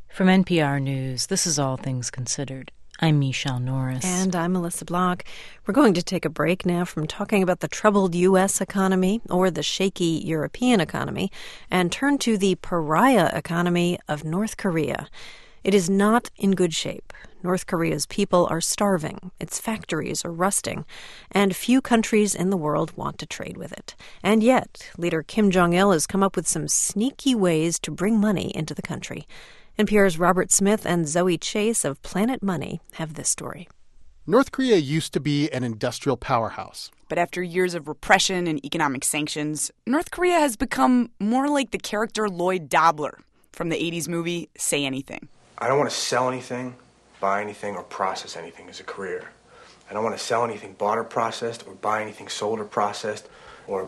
From NPR News, this is All Things Considered. I'm Michelle Norris. And I'm Melissa Block. We're going to take a break now from talking about the troubled U.S. economy or the shaky European economy and turn to the pariah economy of North Korea. It is not in good shape. North Korea's people are starving, its factories are rusting, and few countries in the world want to trade with it. And yet, leader Kim Jong-il has come up with some sneaky ways to bring money into the country. NPR's Robert Smith and Zoe Chase of Planet Money have this story. North Korea used to be an industrial powerhouse. But after years of repression and economic sanctions, North Korea has become more like the character Lloyd Dobler from the 80s movie Say Anything. I don't want to sell anything, buy anything, or process anything as a career. I don't want to sell anything bought or processed, or buy anything sold or processed, or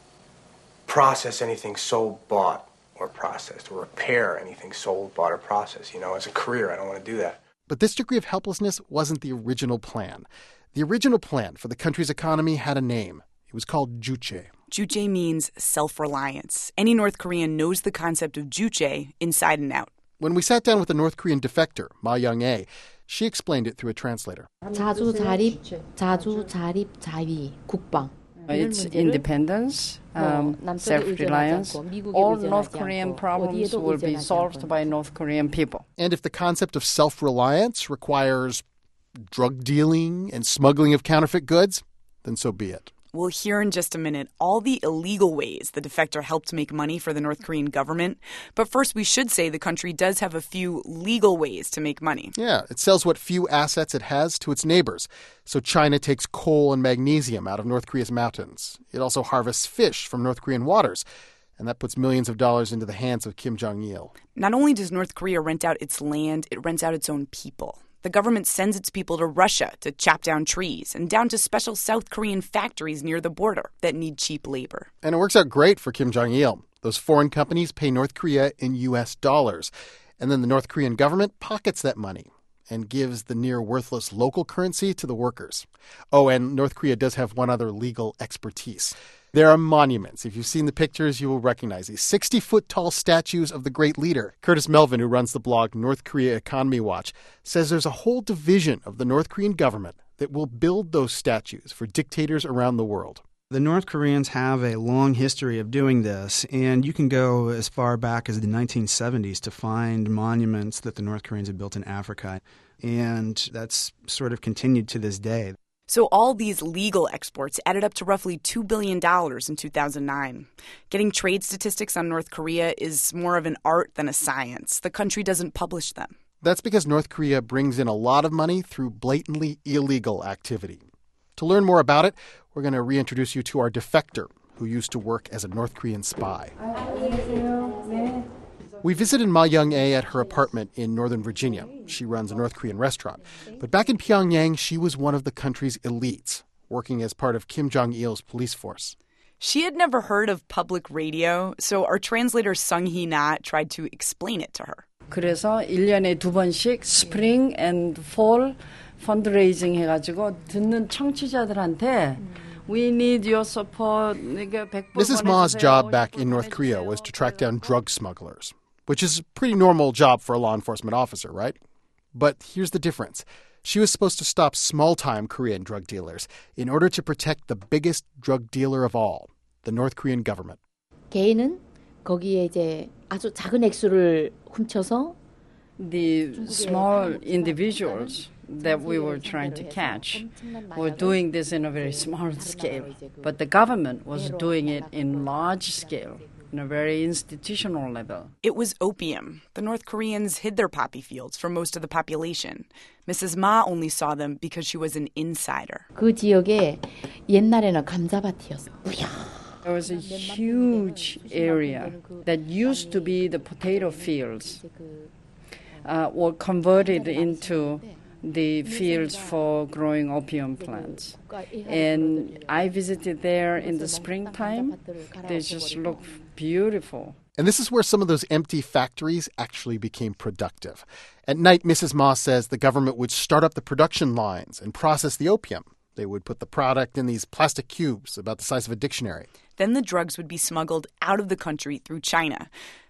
process anything sold, bought, or processed, or repair anything sold, bought, or processed. As a career, I don't want to do that. But this degree of helplessness wasn't the original plan. The original plan for the country's economy had a name. It was called Juche. Juche means self-reliance. Any North Korean knows the concept of Juche inside and out. When we sat down with a North Korean defector, Ma Young-ae, she explained it through a translator. 자주 자립, 자위, 국방. It's independence, self-reliance. All North Korean problems will be solved by North Korean people. And if the concept of self-reliance requires drug dealing and smuggling of counterfeit goods, then so be it. We'll hear in just a minute all the illegal ways the defector helped make money for the North Korean government. But first, we should say the country does have a few legal ways to make money. Yeah, it sells what few assets it has to its neighbors. So China takes coal and magnesium out of North Korea's mountains. It also harvests fish from North Korean waters. And that puts millions of dollars into the hands of Kim Jong-il. Not only does North Korea rent out its land, it rents out its own people. The government sends its people to Russia to chop down trees and down to special South Korean factories near the border that need cheap labor. And it works out great for Kim Jong-il. Those foreign companies pay North Korea in U.S. dollars. And then the North Korean government pockets that money and gives the near-worthless local currency to the workers. Oh, and North Korea does have one other legal expertise. There are monuments. If you've seen the pictures, you will recognize these 60-foot-tall statues of the great leader. Curtis Melvin, who runs the blog North Korea Economy Watch, says there's a whole division of the North Korean government that will build those statues for dictators around the world. The North Koreans have a long history of doing this, and you can go as far back as the 1970s to find monuments that the North Koreans have built in Africa, and that's sort of continued to this day. So all these legal exports added up to roughly $2 billion in 2009. Getting trade statistics on North Korea is more of an art than a science. The country doesn't publish them. That's because North Korea brings in a lot of money through blatantly illegal activity. To learn more about it, we're going to reintroduce you to our defector, who used to work as a North Korean spy. We visited Ma Young-ae at her apartment in Northern Virginia. She runs a North Korean restaurant. But back in Pyongyang, she was one of the country's elites, working as part of Kim Jong-il's police force. She had never heard of public radio, so our translator Sung-hee Na tried to explain it to her. 그래서 1년에 2번씩 스프링 and fall fundraising 해가지고 듣는 청취자들한테 We need your support. Mrs. Ma's job back in North Korea was to track down drug smugglers, which is a pretty normal job for a law enforcement officer, right? But here's the difference. She was supposed to stop small-time Korean drug dealers in order to protect the biggest drug dealer of all, the North Korean government. 개인은 거기에 이제 아주 작은 액수를 훔쳐서 The small individuals that we were trying to catch were doing this in a very small scale. But the government was doing it in large scale, in a very institutional level. It was opium. The North Koreans hid their poppy fields from most of the population. Mrs. Ma only saw them because she was an insider. 그 지역에 옛날에는 감자밭이었어. There was a huge area that used to be the potato fields, were converted into the fields for growing opium plants. And I visited there in the springtime. They just look beautiful. And this is where some of those empty factories actually became productive. At night, Mrs. Ma says the government would start up the production lines and process the opium. They would put the product in these plastic cubes about the size of a dictionary. Then the drugs would be smuggled out of the country through China.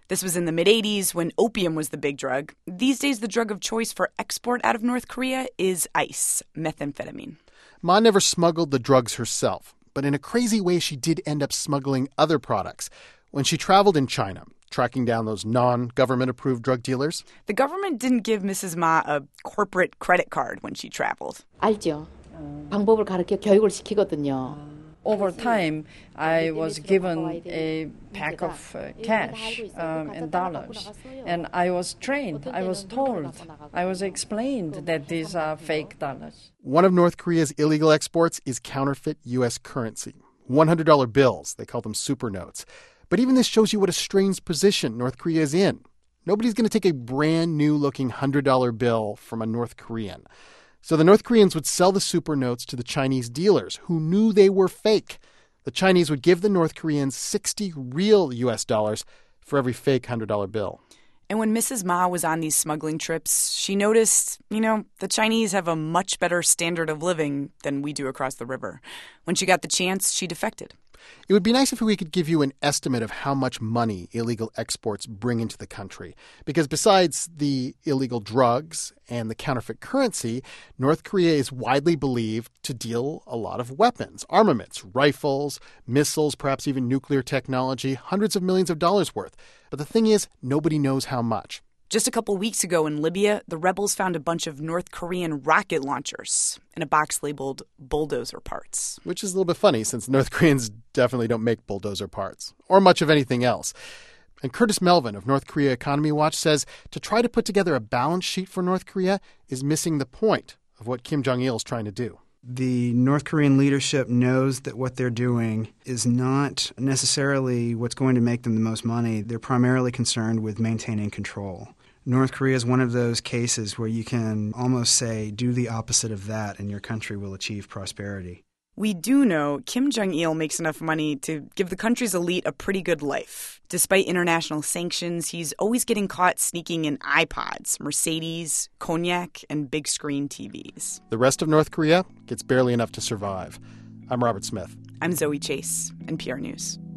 This was in the mid-'80s when opium was the big drug. These days, the drug of choice for export out of North Korea is ice, methamphetamine. Ma never smuggled the drugs herself, but in a crazy way, she did end up smuggling other products. When she traveled in China, tracking down those non-government-approved drug dealers. The government didn't give Mrs. Ma a corporate credit card when she traveled. 알죠. 방법을 가르쳐 교육을 시키거든요. Over time, I was given a pack of cash and dollars, and I was trained, I was told, I was explained that these are fake dollars. One of North Korea's illegal exports is counterfeit U.S. currency. $100 bills, they call them super notes. But even this shows you what a strange position North Korea is in. Nobody's going to take a brand new looking $100 bill from a North Korean. So the North Koreans would sell the super notes to the Chinese dealers who knew they were fake. The Chinese would give the North Koreans 60 real U.S. dollars for every fake $100 bill. And when Mrs. Ma was on these smuggling trips, she noticed, the Chinese have a much better standard of living than we do across the river. When she got the chance, she defected. It would be nice if we could give you an estimate of how much money illegal exports bring into the country. Because besides the illegal drugs and the counterfeit currency, North Korea is widely believed to deal a lot of weapons, armaments, rifles, missiles, perhaps even nuclear technology, hundreds of millions of dollars worth. But the thing is, nobody knows how much. Just a couple weeks ago in Libya, the rebels found a bunch of North Korean rocket launchers in a box labeled bulldozer parts. Which is a little bit funny, since North Koreans definitely don't make bulldozer parts, or much of anything else. And Curtis Melvin of North Korea Economy Watch says to try to put together a balance sheet for North Korea is missing the point of what Kim Jong-il is trying to do. The North Korean leadership knows that what they're doing is not necessarily what's going to make them the most money. They're primarily concerned with maintaining control. North Korea is one of those cases where you can almost say, do the opposite of that and your country will achieve prosperity. We do know Kim Jong-il makes enough money to give the country's elite a pretty good life. Despite international sanctions, he's always getting caught sneaking in iPods, Mercedes, cognac, and big screen TVs. The rest of North Korea gets barely enough to survive. I'm Robert Smith. I'm Zoe Chase, NPR News.